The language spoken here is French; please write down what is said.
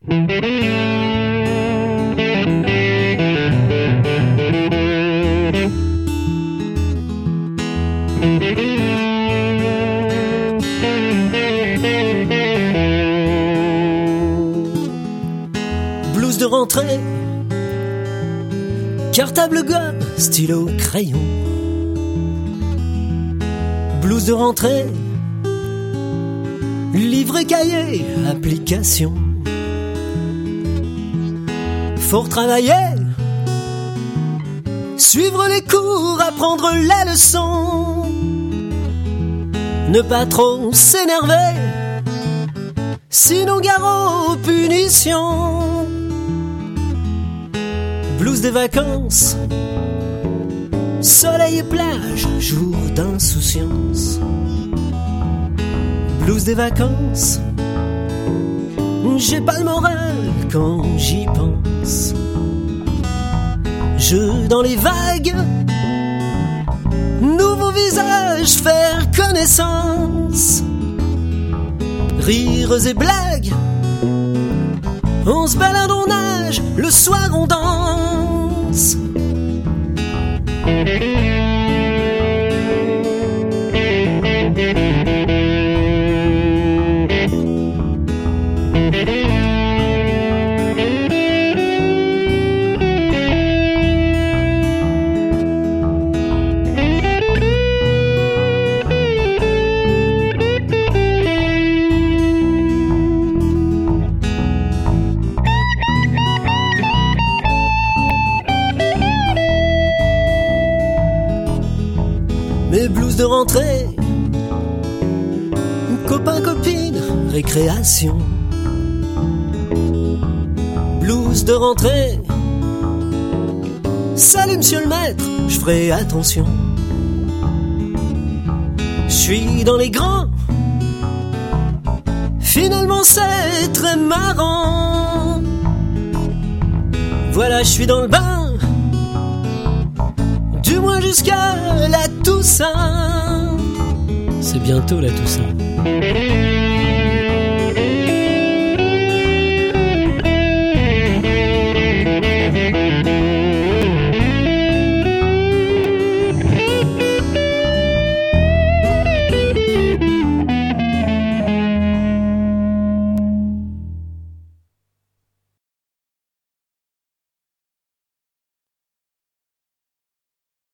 Blouse de rentrée, cartable, gomme, stylo, crayon. Blouse de rentrée, livre, cahier, application. Faut travailler, suivre les cours, apprendre les leçons. Ne pas trop s'énerver, sinon gare aux punitions. Blouse des vacances, soleil et plage, jour d'insouciance. Blouse des vacances, j'ai pas le moral quand j'y pense. Jeu dans les vagues, nouveau visage, faire connaissance. Rires et blagues, on se balade, on nage, le soir on danse. Mes blouses de rentrée, copains, copines, récréation. Blouse de rentrée, salut monsieur le maître, je ferai attention. Je suis dans les grands, finalement c'est très marrant. Voilà, je suis dans le bain, du moins jusqu'à la Toussaint. C'est bientôt la Toussaint.